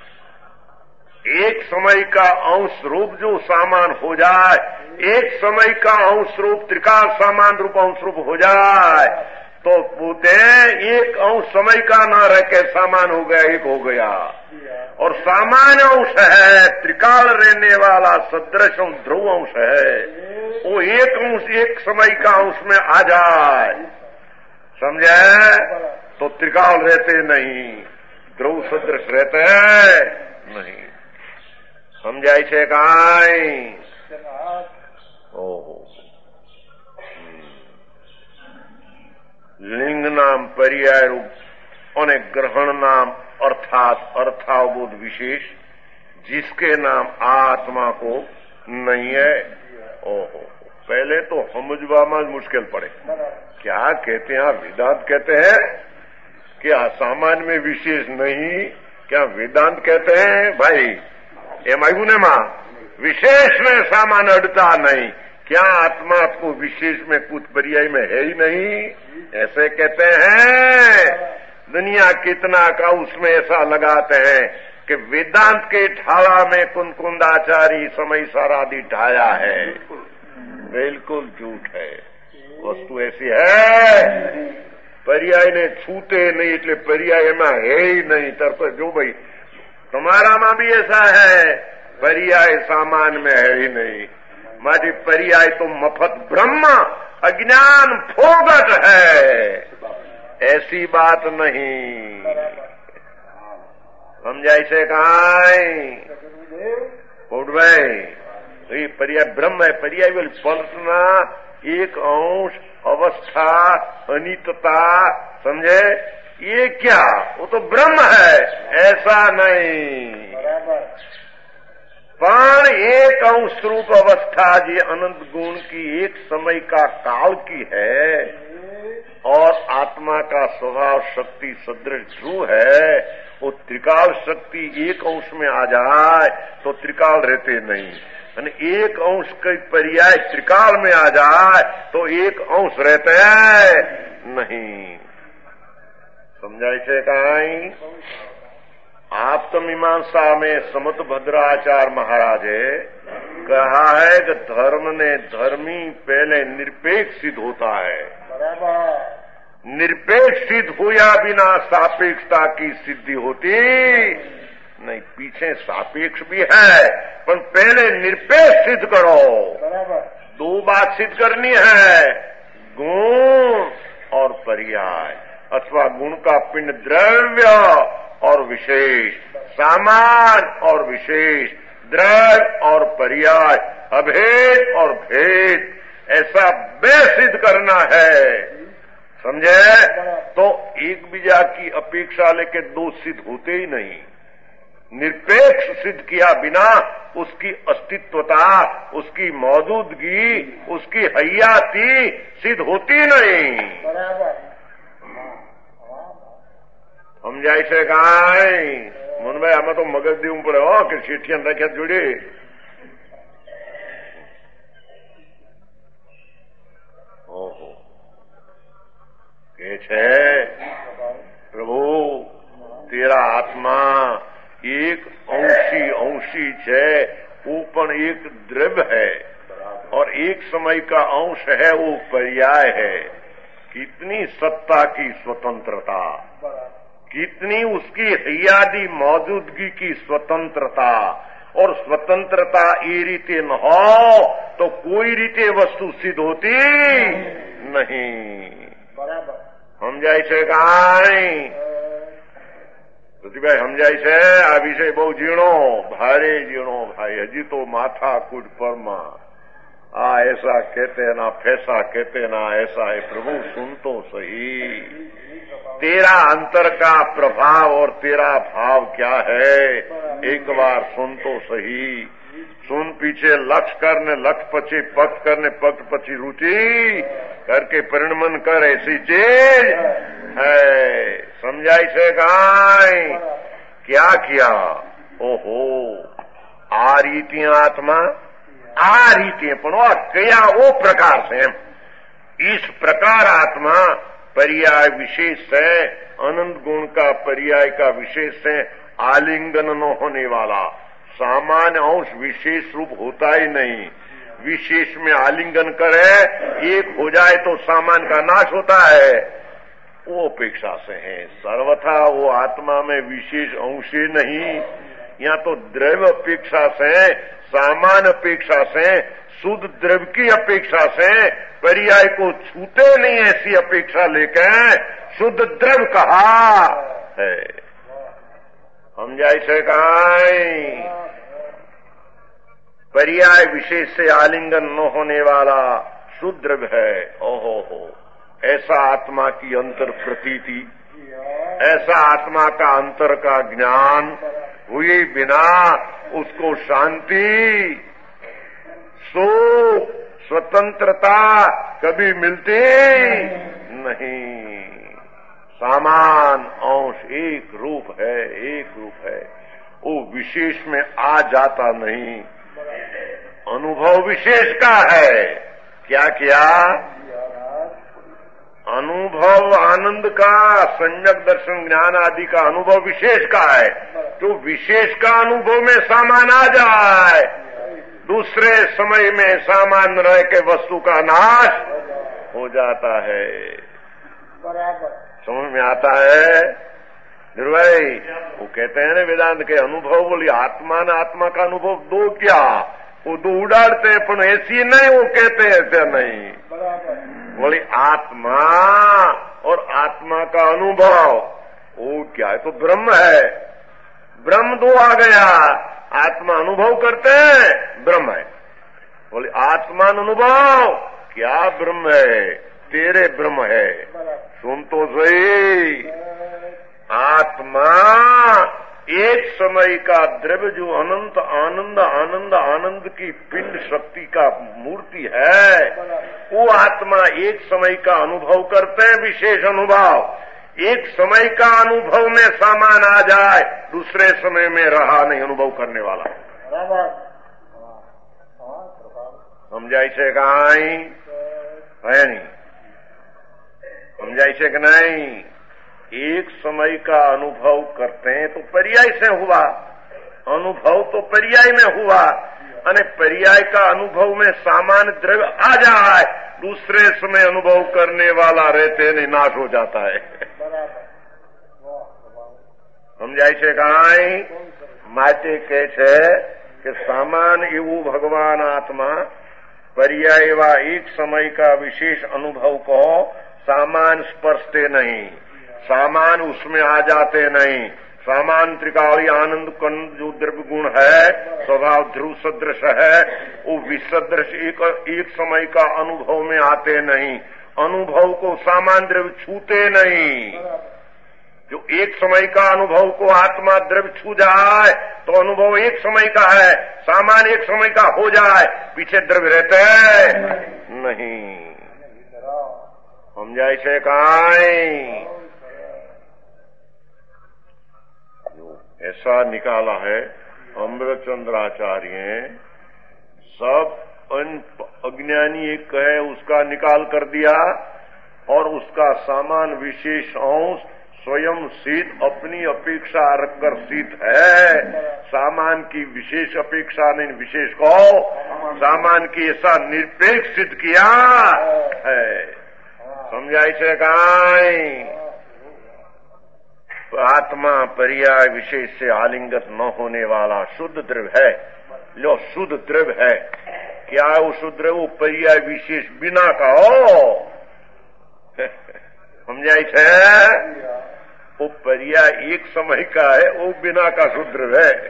एक समय का अंश रूप जो सामान हो जाए, एक समय का अंश रूप त्रिकाल सामान रूप अंश रूप हो जाए, तो पूते एक अंश समय का न रह के सामान हो गया, एक हो गया। और सामान्य अंश है त्रिकाल रहने वाला सदृश ध्रुव अंश है, वो एक अंश एक समय का अंश में आ जाए, समझे? तो त्रिकाल रहते नहीं, ध्रुव सदृश रहते नहीं। समझाय छे काय? ओहो, लिंग नाम पर्याय रूप और ग्रहण नाम अर्थात अर्थावबोध विशेष, जिसके नाम आत्मा को नहीं है। ओहो, पहले तो समझवा में मुश्किल पड़े, क्या कहते हैं वेदांत कहते हैं क्या सामान्य में विशेष नहीं, क्या वेदांत कहते हैं भाई ये मायगुने मां विशेष में सामान्य अड़ता नहीं, क्या आत्मा को विशेष में कुछ पर्याय में है ही नहीं, ऐसे कहते हैं। दुनिया कितना का उसमें ऐसा लगाते हैं कि वेदांत के ढाला में कुंकुंदाचारी समय सारादि ढाया है, बिल्कुल झूठ है। वस्तु ऐसी है पर्याय ने छूते नहीं, એટલે पर्याय में है ही नहीं। तरफ जो भाई तुम्हारा में भी ऐसा है, पर्याय सामान में है ही नहीं। माटी पर्याय तो मफत ब्रह्म अज्ञान फोगट है, ऐसी बात नहीं। समझाई से कहां उठ भाई, तो ये पर्याय ब्रह्म है। पर्याय बोल पलटना, एक अंश, अवस्था, अनितता, समझे? ये क्या, वो तो ब्रह्म है, ऐसा नहीं। पण एक अंश रूप अवस्था जी अनंत गुण की एक समय का काल की है, और आत्मा का स्वभाव शक्ति सदृश ध्रुव है। वो त्रिकाल शक्ति एक अंश में आ जाए तो त्रिकाल रहते नहीं, एक अंश का पर्याय त्रिकाल में आ जाए तो एक अंश रहते हैं नहीं। समझाई छे काई? आप तो मीमांसा में समत भद्राचार्य महाराजे कहा है कि धर्म ने धर्मी पहले निरपेक्ष सिद्ध होता है, निरपेक्ष सिद्ध हुआ बिना सापेक्षता की सिद्धि होती नहीं। पीछे सापेक्ष भी है, पर पहले निरपेक्ष सिद्ध करो। दो बात सिद्ध करनी है, गुण और पर्याय, अथवा गुण का पिंड द्रव्य और विशेष, सामान और विशेष, द्रव्य और पर्याय, अभेद और भेद, ऐसा बेसिद्ध करना है, समझे? तो एक बीजा की अपेक्षा लेके दो सिद्ध होते ही नहीं। निरपेक्ष सिद्ध किया बिना उसकी अस्तित्वता, उसकी मौजूदगी, उसकी हयाती सिद्ध होती नहीं। हम जैसे कहा मन भाई हमें तो मगज देવું પડે હો કે શેઠિયાને રાખ્યા જોડે। ઓહો કે છે પ્રભુ તેરા આત્મા एक अंशी अंशी है, वो पण एक द्रव्य है और एक समय का अंश है, वो पर्याय है। कितनी सत्ता की स्वतंत्रता, कितनी उसकी हयादी मौजूदगी की स्वतंत्रता। और स्वतंत्रता ये रीते न हो तो कोई रीते वस्तु सिद्ध होती नहीं। हम जैसे कहा ऋषिभाई समझाय છે આ વિષય બહુ ઝીણો, ભારે ઝીણો ભાઈ, હજી તો માથા કૂટ પરમાં आ ऐसा कहते ना, फैसा कहते ना, ऐसा है। प्रभु सुन तो सही, तेरा अंतर का प्रभाव और तेरा भाव क्या है, एक बार सुन तो सही। सुन पीछे लक्ष्य करने, लक्ष्य पछी पक्ष करने, पक्ष पछी रुचि करके परिणमन कर, ऐसी चीज है। समझाई से गाय क्या किया? ओहो आ रीति आत्मा, आ रीति पण कया वो प्रकार से, इस प्रकार आत्मा पर्याय विशेष है, अनंत गुण का पर्याय का विशेष है, आलिंगन न होने वाला। सामान्य अंश विशेष रूप होता ही नहीं, विशेष में आलिंगन करे एक हो जाए तो सामान्य का नाश होता है, वो अपेक्षा से है। सर्वथा वो आत्मा में विशेष अंश ही नहीं, यहाँ तो द्रव्य अपेक्षा से, सामान्य अपेक्षा से, शुद्ध द्रव्य की अपेक्षा से, पर्याय को छूते नहीं ऐसी अपेक्षा लेकर शुद्ध द्रव्य कहा है। हम जैसे कहा पर्याय विशेष से आलिंगन न होने वाला शुद्ध द्रव्य है। ओहो हो, ऐसा आत्मा की अंतर प्रतीति, ऐसा आत्मा का अंतर का ज्ञान हुए बिना उसको शांति, सुख, स्वतंत्रता कभी मिलती नहीं। सामान अंश एक रूप है, एक रूप है, वो विशेष में आ जाता नहीं। अनुभव विशेष का है। क्या किया? अनुभव आनंद का, सम्यक दर्शन ज्ञान आदि का अनुभव विशेष का है। तो विशेष का अनुभव में सामान आ जाए, दूसरे समय में सामान्य रह के वस्तु का नाश हो जाता है। समझ में आता है निर्भय? वो कहते हैं ना वेदांत के अनुभव, बोली आत्मा न आत्मा का अनुभव दो क्या, वो दो उड़ाड़ते हैं पण ऐसी नहीं, वो कहते हैं ऐसा नहीं। बोली आत्मा और आत्मा का अनुभव वो क्या है? तो ब्रह्म है, ब्रह्म दो आ गया। आत्मा अनुभव करते हैं, ब्रह्म है। बोले आत्मा अनुभव क्या? ब्रह्म है, तेरे ब्रह्म है। सुन तो सही, आत्मा एक समय का द्रव्य जो अनंत आनंद आनंद आनंद की पिंड शक्ति का मूर्ति है, वो आत्मा एक समय का अनुभव करते हैं, विशेष अनुभव। एक समय का अनुभव में सामान आ जाए, दूसरे समय में रहा नहीं अनुभव करने वाला। समझाई से कहा है नहीं? समझाई से कि नहीं? एक समय का अनुभव करते हैं तो पर्याय से हुआ, अनुभव तो पर्याय में हुआ, अने पर्याय का अनुभव में सामान्य द्रव्य आ जाए, दूसरे समय अनुभव करने वाला रहते नहीं, नाश हो जाता है। समझाय છે કાંઈ? માટે કહે છે કે સામાન એવું ભગવાન આત્मा पर्याय एवा एक समय का विशेष अनुभव को सामान स्पर्शते नहीं, सामान उसमें आ जाते नहीं। सामान त्रिकाली आनंद कंद जो द्रव्य गुण है, स्वभाव ध्रुव सदृश है, वो विसदृश एक, एक समय का अनुभव में आते नहीं। अनुभव को सामान द्रव्य छूते नहीं, जो एक समय का अनुभव को आत्मा द्रव्य छू जाए तो अनुभव एक समय का है, सामान एक समय का हो जाए, पीछे द्रव्य रहते हैं नहीं। समझाय छे काई? ऐसा निकाला है अमृतचंद्राचार्य, सब अज्ञानी एक है उसका निकाल कर दिया और उसका सामान विशेष अंश स्वयं सिद्ध अपनी अपेक्षा रखकर सिद्ध है। सामान की विशेष अपेक्षा नहीं, विशेष को सामान की ऐसा निरपेक्ष सिद्ध किया है। समझाई छे काई? आत्मा पर्याय विशेष से आलिंगत न होने वाला शुद्ध द्रव्य है। लो शुद्ध द्रव्य है, क्या है वो शुद्ध द्रव्य? वो पर्याय विशेष बिना का हो। समझाई छे? वो पर्याय एक समय का है, वो बिना का शुद्ध द्रव्य है।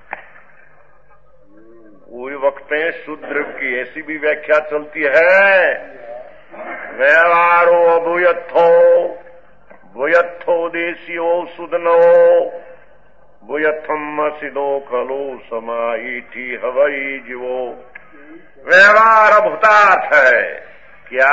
पूरी वक्त शुद्ध द्रव्य की ऐसी भी व्याख्या चलती है, व्यवहारो अभूयत्थो भूयत्थो देशियो सुदनो भूयत्थम सिदो खलो समाईठी हवई जीवो। व्यवहार भूतार्थ है, क्या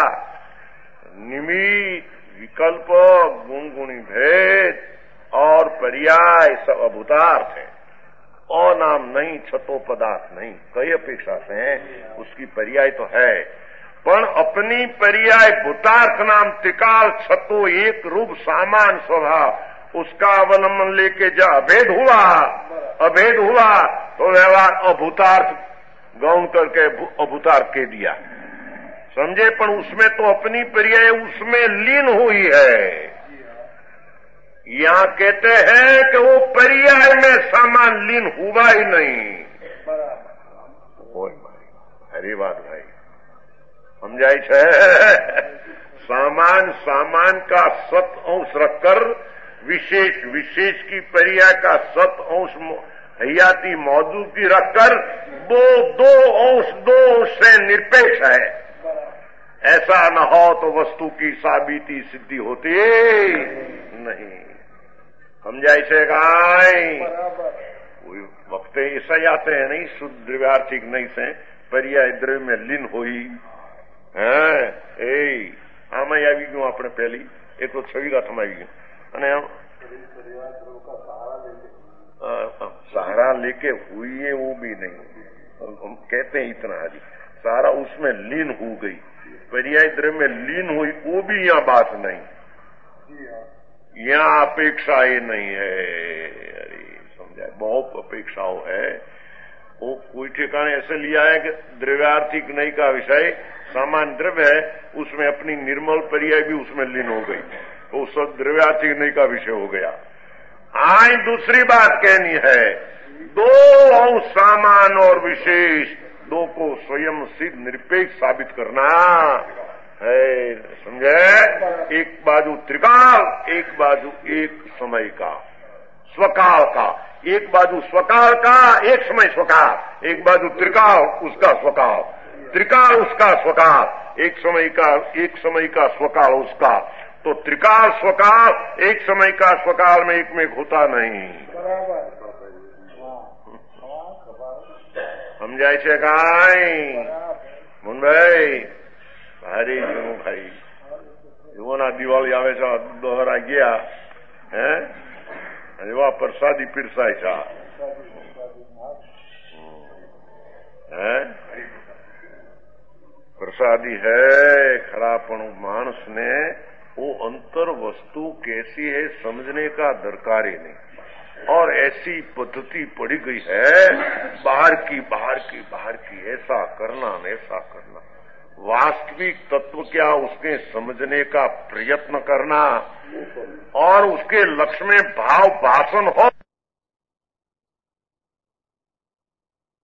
निमित्त विकल्प गुण गुणी भेद और पर्याय सब अभूतार्थ है। अनाम नहीं, छतो पदार्थ नहीं, कई अपेक्षा से उसकी पर्याय तो है, पण अपनी पर्याय भूतार्थ नाम त्रिकाल छतो एक रूप सामान स्वभाव उसका अवलंबन लेके जा अभेद हुआ, अभेद हुआ तो व्यवहार अभूतार्थ गौण करके अभूतार्थ के दिया, समझे? पर उसमें तो अपनी पर्याय उसमें लीन हुई है। यहां कहते हैं कि वो पर्याय में सामान लीन हुआ ही नहीं। हरी बात भाई, समझाई छे? सामान सामान का सत अंश रखकर विशेष विशेष की पर्याय का सत अंश हयाती मौजूदगी रखकर दो दो अंश दो अंश से निरपेक्ष है। ऐसा न हो तो वस्तु की साबिती सिद्धि होती नहीं। समझाई छे गाय? कोई वक्त ऐसा आते हैं नहीं, शुद्ध द्रव्यार्थिक नहीं से पर्याय द्रव्य में लीन हुई है। ए આમાં આવી ગયું આપણે પહેલી એક તો છવી ગાથમાં આવી ગયું અને सहारा लेके हुई है वो भी नहीं, हम कहते हैं इतना हाजी सारा उसमें लीन हो गई, पर्याय द्रव्य में लीन हुई वो भी यहाँ बात नहीं, यहाँ अपेक्षा ये नहीं है। अरे समझाए, बहुत अपेक्षाओं है। वो कोई ठिकाने ऐसे लिया है कि द्रव्यार्थिक नहीं का विषय सामान द्रव्य है, उसमें अपनी निर्मल पर्याय भी उसमें लीन हो गई, तो सब द्रव्यार्थिक नहीं का विषय हो गया। आई दूसरी बात कहनी है, दो अंश सामान और विशेष दो को स्वयं सिद्ध निरपेक्ष साबित करना है, समझे? एक बाजू त्रिकाल, एक बाजू एक समय का स्वकाल का, एक बाजू स्वकाल का एक समय स्वकाल, एक बाजू त्रिकाल उसका स्वकाल, त्रिकाल उसका स्वकाल, एक समय का एक समय का स्वकाल उसका, तो त्रिकाल स्वकाल एक समय का स्वकाल में एक में होता नहीं। समझाय छे काई? मुन भाई भारी जूं भाई एवोना दिवाળી આવે છે, દોહરા ગયા હે એવા પ્રસાદી પીરસાય છે હે प्रसादी है खरा, पण मानस ने वो अंतर वस्तु कैसी है समझने का दरकार ही नहीं, और ऐसी पद्धति पड़ी गई है बाहर की बाहर की बाहर की, ऐसा करना ऐसा करना, वास्तविक तत्व क्या उसके समझने का प्रयत्न करना और उसके लक्ष्य में भाव भाषण हो।